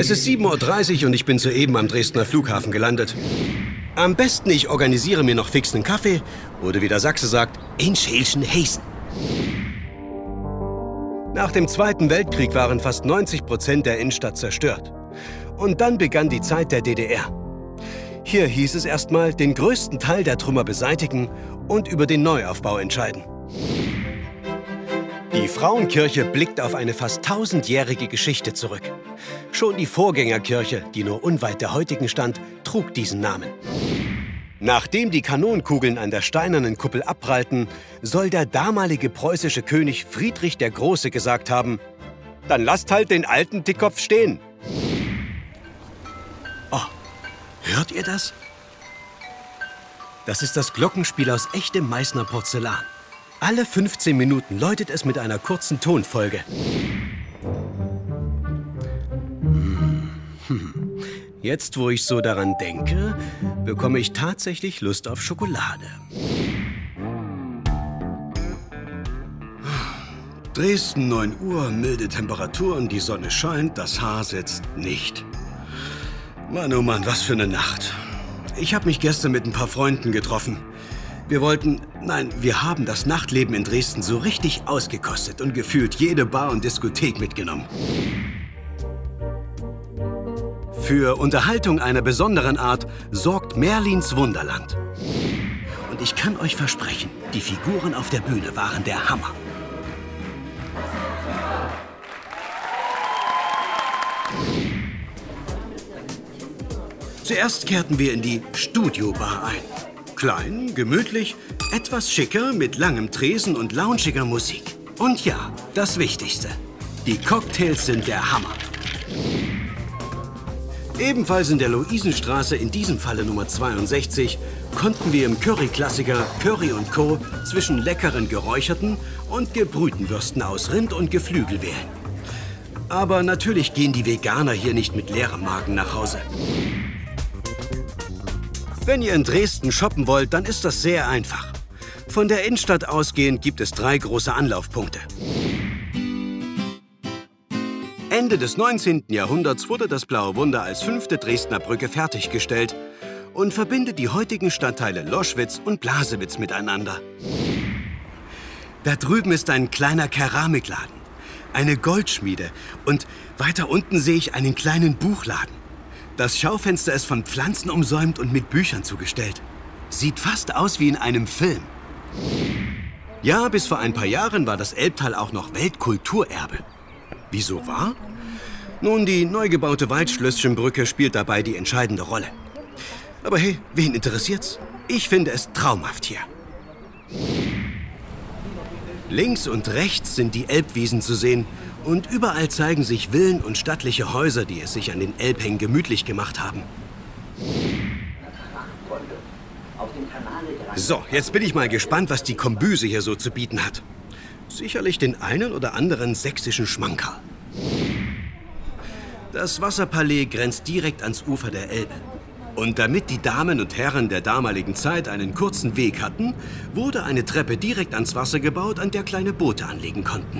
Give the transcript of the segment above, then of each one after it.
Es ist 7:30 Uhr und ich bin soeben am Dresdner Flughafen gelandet. Am besten, ich organisiere mir noch fix einen Kaffee oder wie der Sachse sagt, in Schälchen Hessen. Nach dem Zweiten Weltkrieg waren fast 90% der Innenstadt zerstört. Und dann begann die Zeit der DDR. Hier hieß es erstmal, den größten Teil der Trümmer beseitigen und über den Neuaufbau entscheiden. Die Frauenkirche blickt auf eine fast 1000-jährige Geschichte zurück. Schon die Vorgängerkirche, die nur unweit der heutigen stand, trug diesen Namen. Nachdem die Kanonenkugeln an der steinernen Kuppel abprallten, soll der damalige preußische König Friedrich der Große gesagt haben: Dann lasst halt den alten Dickkopf stehen. Oh, hört ihr das? Das ist das Glockenspiel aus echtem Meißner Porzellan. Alle 15 Minuten läutet es mit einer kurzen Tonfolge. Jetzt, wo ich so daran denke, bekomme ich tatsächlich Lust auf Schokolade. Dresden, 9 Uhr, milde Temperaturen, die Sonne scheint, das Haar sitzt nicht. Mann, oh Mann, was für eine Nacht. Ich habe mich gestern mit ein paar Freunden getroffen. Wir haben das Nachtleben in Dresden so richtig ausgekostet und gefühlt jede Bar und Diskothek mitgenommen. Für Unterhaltung einer besonderen Art sorgt Merlins Wunderland. Und ich kann euch versprechen, die Figuren auf der Bühne waren der Hammer. Zuerst kehrten wir in die Studiobar ein. Klein, gemütlich, etwas schicker, mit langem Tresen und launchiger Musik. Und ja, das Wichtigste: die Cocktails sind der Hammer. Ebenfalls in der Luisenstraße, in diesem Falle Nummer 62, konnten wir im Curry-Klassiker Curry & Co. zwischen leckeren geräucherten und gebrühten Würsten aus Rind und Geflügel wählen. Aber natürlich gehen die Veganer hier nicht mit leerem Magen nach Hause. Wenn ihr in Dresden shoppen wollt, dann ist das sehr einfach. Von der Innenstadt ausgehend gibt es 3 große Anlaufpunkte. Ende des 19. Jahrhunderts wurde das Blaue Wunder als 5. Dresdner Brücke fertiggestellt und verbindet die heutigen Stadtteile Loschwitz und Blasewitz miteinander. Da drüben ist ein kleiner Keramikladen, eine Goldschmiede und weiter unten sehe ich einen kleinen Buchladen. Das Schaufenster ist von Pflanzen umsäumt und mit Büchern zugestellt. Sieht fast aus wie in einem Film. Ja, bis vor ein paar Jahren war das Elbtal auch noch Weltkulturerbe. Wieso war? Nun, die neu gebaute Waldschlösschenbrücke spielt dabei die entscheidende Rolle. Aber hey, wen interessiert's? Ich finde es traumhaft hier. Links und rechts sind die Elbwiesen zu sehen und überall zeigen sich Villen und stattliche Häuser, die es sich an den Elbhängen gemütlich gemacht haben. So, jetzt bin ich mal gespannt, was die Kombüse hier so zu bieten hat. Sicherlich den einen oder anderen sächsischen Schmankerl. Das Wasserpalais grenzt direkt ans Ufer der Elbe. Und damit die Damen und Herren der damaligen Zeit einen kurzen Weg hatten, wurde eine Treppe direkt ans Wasser gebaut, an der kleine Boote anlegen konnten.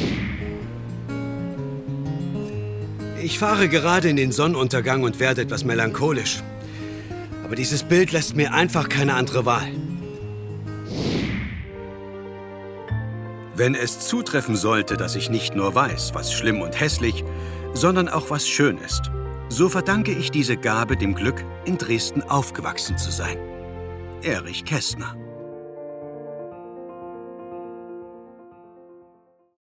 Ich fahre gerade in den Sonnenuntergang und werde etwas melancholisch. Aber dieses Bild lässt mir einfach keine andere Wahl. Wenn es zutreffen sollte, dass ich nicht nur weiß, was schlimm und hässlich, sondern auch was schön ist, so verdanke ich diese Gabe dem Glück, in Dresden aufgewachsen zu sein. Erich Kästner.